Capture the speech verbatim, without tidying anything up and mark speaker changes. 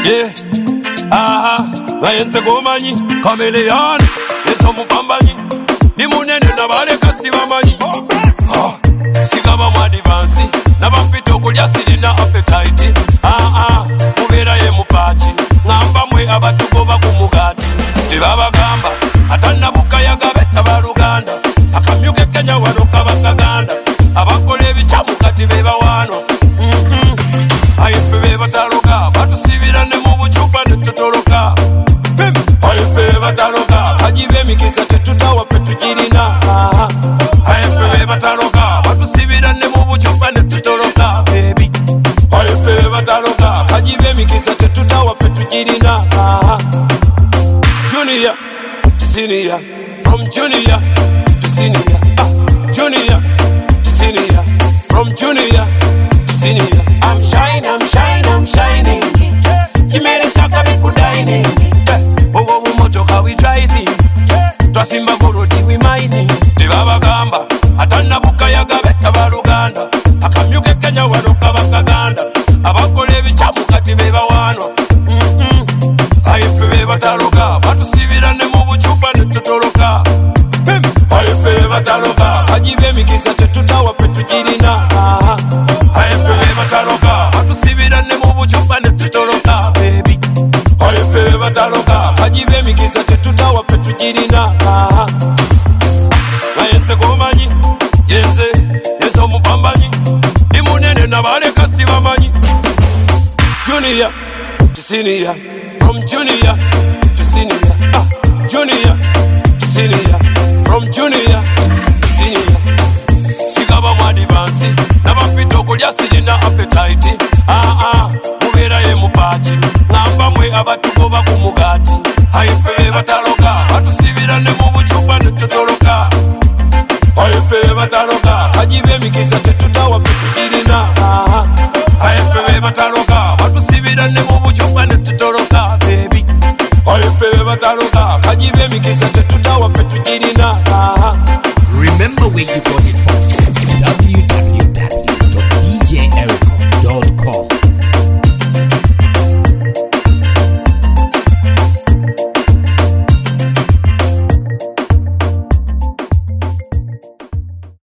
Speaker 1: Yeah, aha, bayenze gomanyi Chameleon, lezo mupambanyi Ni munene na bale kasi bamanyi Sigaba mu advance Nabafite okulya sirina appetite Ah ah, mubera ye mufachi Ngamba mwe abatugoba ku mugati Tebabagamba, atanabuka yagabe n'abaluganda Akamyuke Kenya wano kabakaganda Abakola ebicamu kati beba wano Ayefe beba taloka, batusibira ne mu bucupa ne tutoloka Ayefe beba taloka, ajibe mikisa tetutawa fe tujirina Ayefe beba taloka, batusibira ne mu bucupa ne tutoloka baby Ayefe beba taloka, ajibe mikisa tetutawa fe tujirina Junior to senior, from junior to senior ah, Junior to senior, from junior to senior I'm shining, I'm shining, I'm shining Chimere chaka biku dining Owo bumotoka we driving Twasimba gorodi we mining Tebaba gamba, atanabuka yagabe n'abaluganda Akamyuke Kenya wano kabakaganda Abakola ebicamu kati beba wano Ayefe beba taloka, batusibira ne mu bucupa ne tutoloka Ayefe beba taloka, ajibe mikisa tetutawa fe tujirina Ayefe beba taloka, batusibira ne mu bucupa ne tutoloka baby Ayefe beba taloka, ajibe mikisa tetutawa fe tujirina Bayenze gomanyi, yenze, yenze omupambanyi Ni munene na bale kasi bamanyi Junior to senior, from junior to senior ah, Junior to senior, from junior to senior Sigaba mu advance, nabafite okulya sirina appetite Ah ah, mubera ye mufachi Ngamba mwe abatugoba ku mugati Ayefe beba taloka, batusibira ne mu bucupa ne tutoloka Ayefe beba taloka, ajibe mikisa tetutawa fe tujirina Ayefe beba taloka, batusibira ne mu bucupa ne tutoloka baby Ayefe beba taloka, ajibe mikisa tetutawa fe tujirina
Speaker 2: Remember where you go